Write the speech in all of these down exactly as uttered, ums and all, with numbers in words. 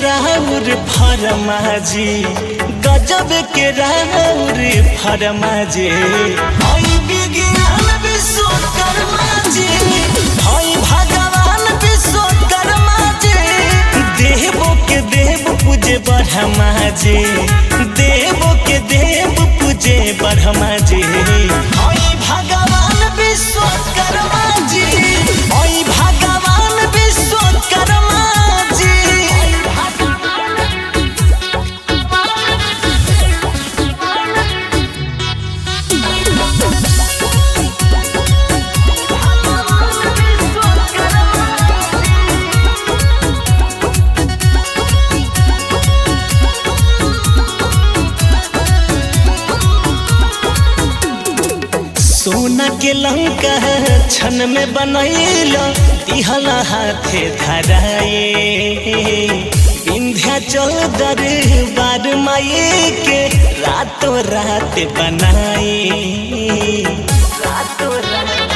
राउर फरमाजी गजब के राउर फरमाजी हई विज्ञान विश्वकर्मा जी हई भगवान विश्वकर्मा जी देवो के देव पूजे ब्रह्मा जी देवो के देव पूजे ब्रह्मा जी हई भगवान विश्वकर्मा जी हई भगवान विश्वकर्मा जी सोना के लंका छन में बनैल दिहल हाथे धराए विंध्याचल दरबार माई के रातों रात बनाए रातों रात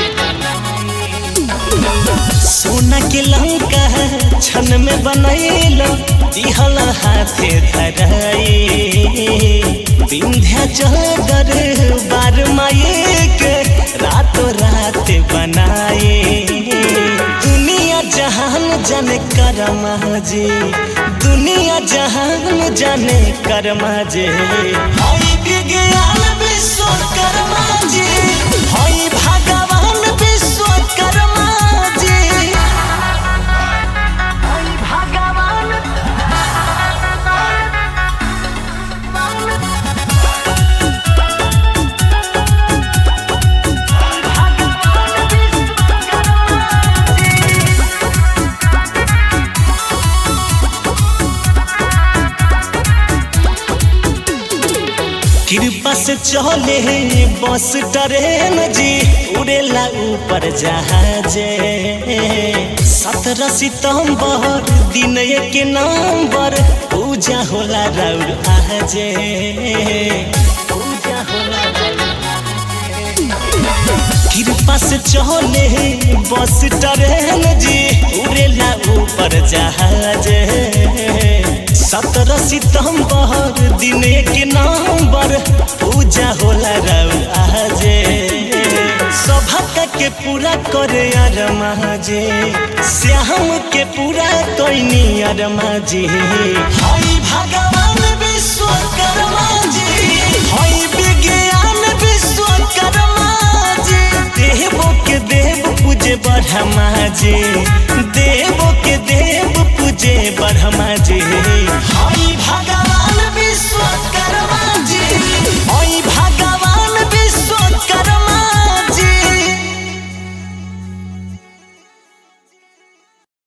सोना के लंका छन में बनैल दिहल हाथे धराए विंध्याचल दरबार माई के रातों रात बनाए दुनिया जहान जाने करमा जी दुनिया जहान जाने करमा जी हई विज्ञान विश्वकर्मा जी हई भगवान विश्वकर्मा जी हई भगवान कृपा से चले बस ट्रेन जी उड़ेला ऊपर जहाज सत्रह सितंबर दिन एक नंबर पूजा होला राउर आज पूजा होला कृपा से चले बस ट्रेन जी उड़ेला ऊपर जहाज सत्रह सितंबर दिन के नंबर पूजा होला राउर आज सभा के पूरा करे अरमा जी श्याम के पूरा कोई अरमा जी हई भगवान विश्वकर्मा जी हई विज्ञान विश्वकर्मा जी देवो के देव पूजे ब्रह्मा जी देवो के देव पूजे ब्रह्मा